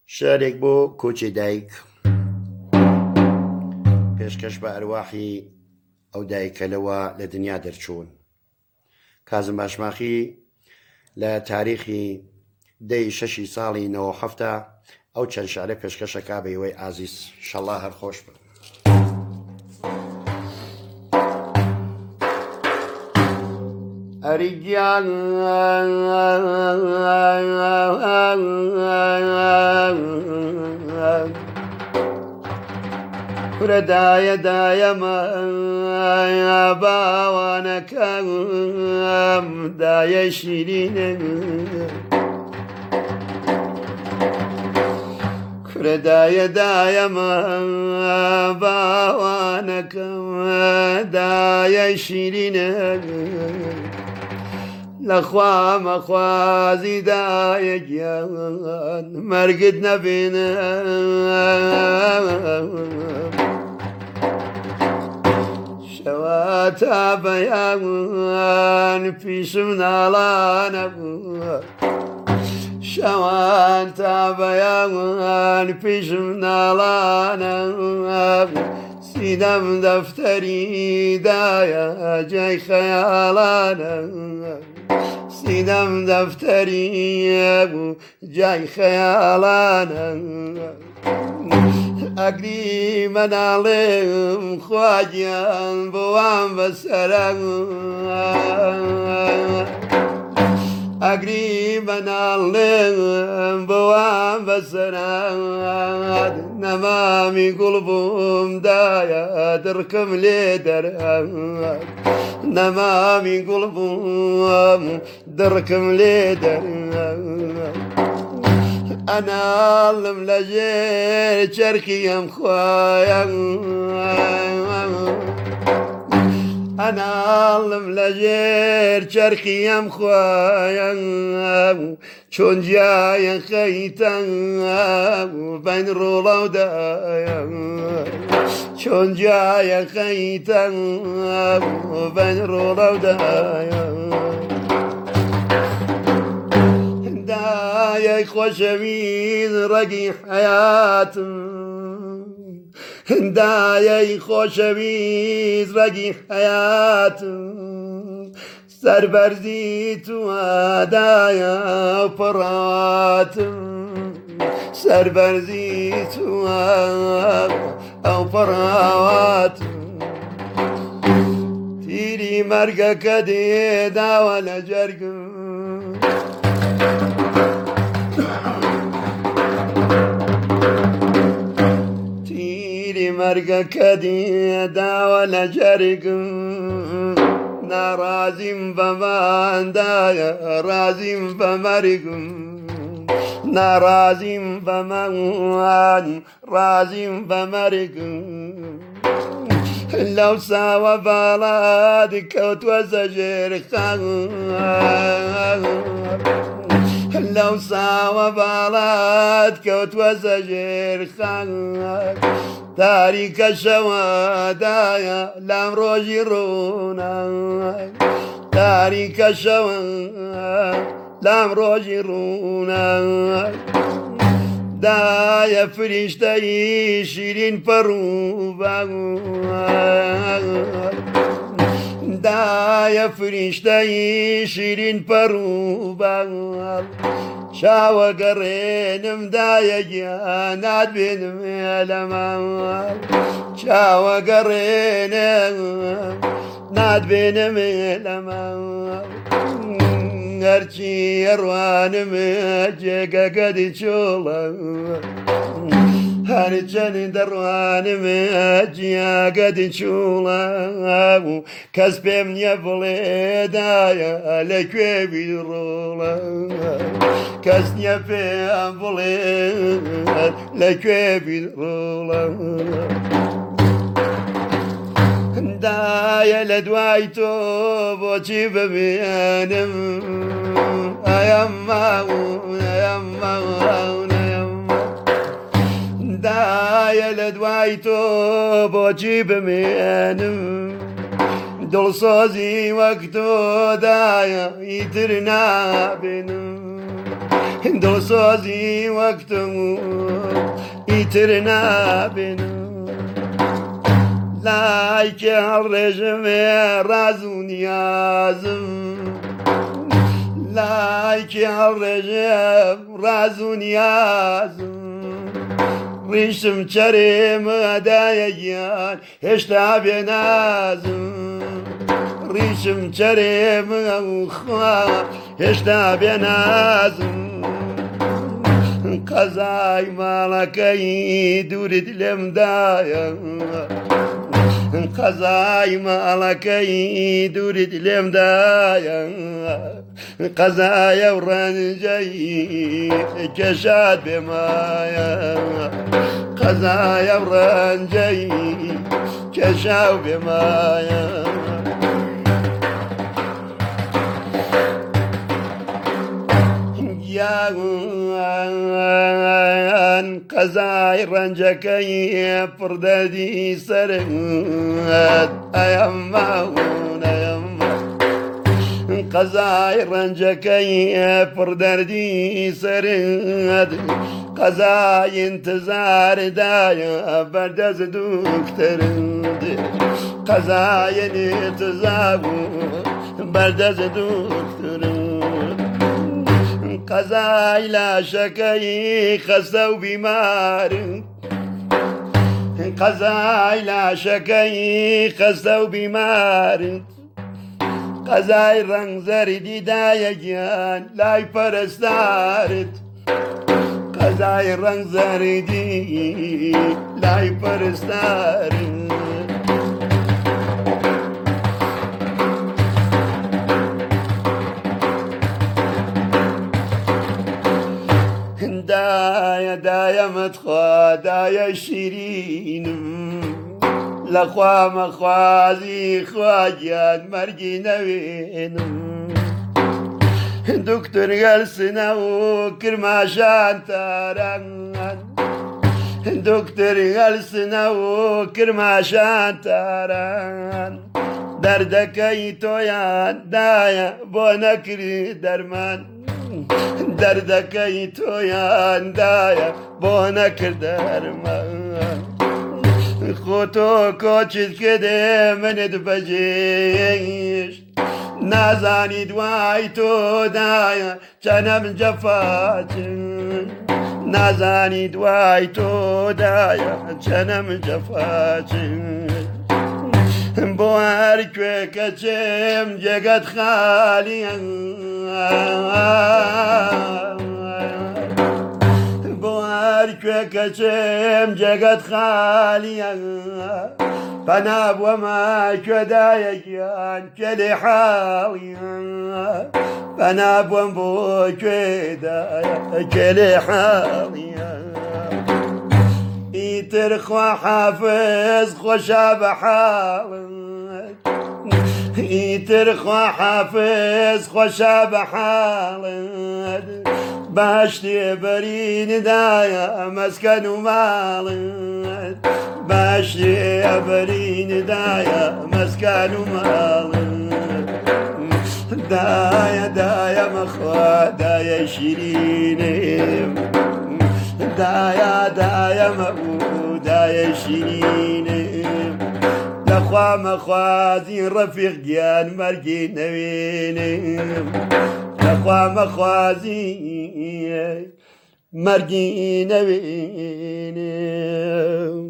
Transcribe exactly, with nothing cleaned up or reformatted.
شارێک بۆ کۆچی دایک پێشکەش بە ئەرواحی ئەو دایکەلەوە لە دنیا دەرچوون. کازم باشماخی لە تاریخی دەی شەشی ساڵی نەوە هەفتە ئەو چەند شارە پێشکەشەکە بە ئێوەی ئازیز. شەڵا هەرخۆش بن. ئەریگیان کورە دایە دایەمە باوانەکەم دایە شیرینە کورە دایە دایەمە باوانەکەم دایە شیرینە لەخوا مەخوازی دایەگیان مەرگت نەبێنە شەوا تا بەیان پیشم ناڵانە شەوان تا بەیان پیشم ناڵانە سینەم دەفتەری دایە جای خەیاڵانە سینەم دەفتەری جای خەیاڵانە ئەگری مەناڵێم خواگیان بۆوان بەسەرە ئەگری بەناڵێم بۆوان بەسەرە نەمامی گوڵ بووم دایە دڕکم لێ دەرە نەمامی گوڵ بووم دڕکم لێ دەرە ئەناڵم لە ژێر چەرخیم خوایە ئەناڵم لە ژێر چەرخیم خوایە چۆن جایە خەیتە بەین ڕۆڵە و دایە چۆن جایە خەیتە بەین ڕۆڵە و دایە دایەی خۆشەویست ڕەگی حەیاتم دایەی خۆشەویست ڕەگی حەیاتم سەربەرزی تووە دایە پڕاتم سەربەرزی تووە ئەو پڕاواتم تیری مەرگەکە دێداوە لە جەرگم مەرگەکە دێداوە لە جەرگم ناڕازیم بەماندایە ڕازیم بە مەرگم ناڕازیم بەمەوان ڕازیم بە مەرگم لەو ساوە باڵات کەوتوە زەژێر خەم لەو ساوە باڵات کەوتوە زەژێر خەم تاریکە شەوەدایە لام ڕۆژی ڕوونە تاریکە شەوە لام ڕۆژی ڕوونە دایە فریشتەی شیرین پەڕووبە دایە فریشتەی شیرین پەڕووبە چاوە گەڕێنم دایە گیان ناتبێنم لەمە چاوە گەڕێنم ناتبێنم لەمە هەرچی ئەڕوانم جێگەگەدی چۆڵە هەرچەند دەڕوانم جیاگەدی چوڵە کەس پێم نییە بڵێ دایە لەکوێ بیڕۆڵە کەس نییە پێم بڵێ لەکوێ بیڕۆڵە دایە لە دوای تۆ بۆچی ببێنم ئەم ماون ئەم ماون دایە لە دوای تۆ بۆچی بمێنم دڵسۆزی وەک تۆ دایە ئیتر نابێنم دڵسۆزی وەکتم ئیتر نابێنم لایکێ هەڵڕێژمێ ڕاز و نیازم لایکێ هەڵڕێژێم ڕاز و نیازم ڕیشم چەرێمەدایە گیان هێشتا بێنازم ڕیشم چەرێمە خوا هێشتا بێنازم قەزای ماڵەکەی دوورت لێمدایە قەزای ماڵەکەی دوورت لێمدایە قەزایە و ڕەنجەی کێشات بێمایە قەزایە و ڕەنجەی کێشا و بێمایە یان قەزای ڕەنجەکەی پڕدەدی سەرت ئەیەم ماون ئەیەم قەزای ڕەنجەکەی پڕدەردی سەرت قەزای ئینتزاردایە بەردەست دوکتەرت قەزای ئینتزار بەردەست دوکتەرت قەزای لاشەکەی خەستە و بیمارم قەزای لاشەکەی خەستە و بیمارم قەزای ڕەنگزەری دایە گیان لای پەرستارت قەزای ڕەنگزەری لای پەرستارت دایە دایەمەت خوا دایە شیرینم لەخوا مەخوازی خواگیان مەرگی نەوێنم دوکتر گەلسنە و کرماشان تاران دوکتر گەلسنە و کرماشان تاران دەردەکەی تۆیان دایە بۆ نەکری دەرمان دەردەکەی تۆیاندایە بۆ نەکرد دەرمان خۆ تۆ کۆچت کردێ منت بەجێشت نازانی دوای تۆدایە چەنەم جەفاچن نازانی دوای تۆدایە چەنەم جەفاچن بۆ هەر کوێ کە چێم جێگەت خالیە بۆ هەر کوێ کە چێم جێگەت خالیە پەنا بووەمە کوێدایە گیان کێ لێ حاڵیە پەنا بووەم بۆ کوێدایە کێ لێ حاڵیە ئیتر خوا حافظ خۆشە بە حاڵت ئیتر خوا حافظ خۆشە بە حاڵت باشتێ بەریندایە مەسکەن و ماڵت باشتێ بەریندایە مەسکەن و ماڵت دایە دایە مەخوا دایە شیرینم دایە دایە مەبوو دایە شیرینم لەخوا مەخوازی ڕەفیق گیان مەرگی نەوێنم لەخوا مەخوازی مەرگی نەوێنم